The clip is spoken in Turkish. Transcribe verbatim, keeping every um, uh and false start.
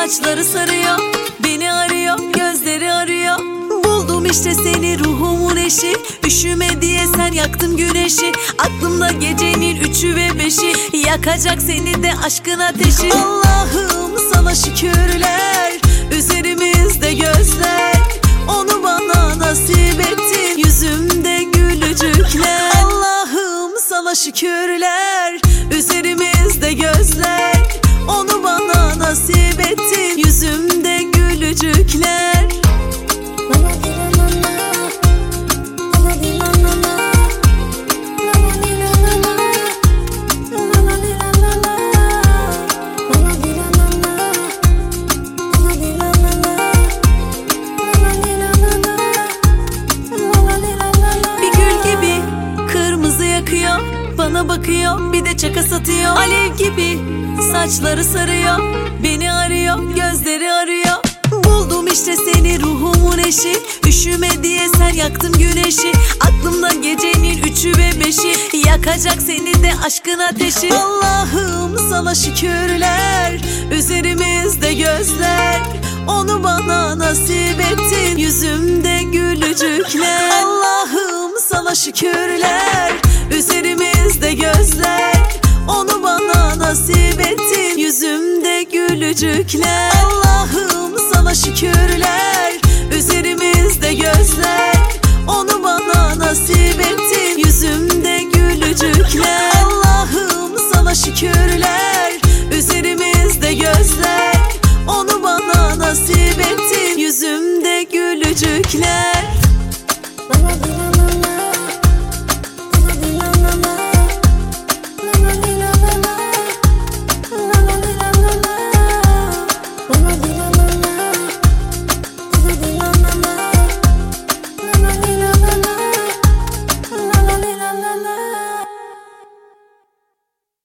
Saçları sarıyor, beni arıyor, gözleri arıyor. Buldum işte seni, ruhumun eşi. Üşüme diye sen yaktın güneşi. Aklımda gecenin üçü ve beşi. Yakacak seni de aşkın ateşi. Allah'ım sana şükürler, üzerimizde gözler. Onu bana nasip ettin, yüzümde gülücükler. Allah'ım sana şükürler, üzerimizde gözler. Onu bana nasip ettin, yüzümde gülücükler. Bana bakıyor, bir de çaka satıyor. Alev gibi saçları sarıyor, beni arıyor, gözleri arıyor. Buldum işte seni, ruhumun eşi. Üşüme diye sen yaktın güneşi. Aklımda gecenin üçü ve beşi. Yakacak seni de aşkın ateşi. Allah'ım sana şükürler, üzerimizde gözler. Onu bana nasip ettin, yüzümde gülücükler. Allah'ım sana şükürler, üzerimizde gözler. Onu bana nasip ettin, yüzümde gülücükler. Allah'ım sana şükürler, üzerimizde gözler. Onu bana nasip ettin, yüzümde gülücükler. Allah'ım sana şükürler.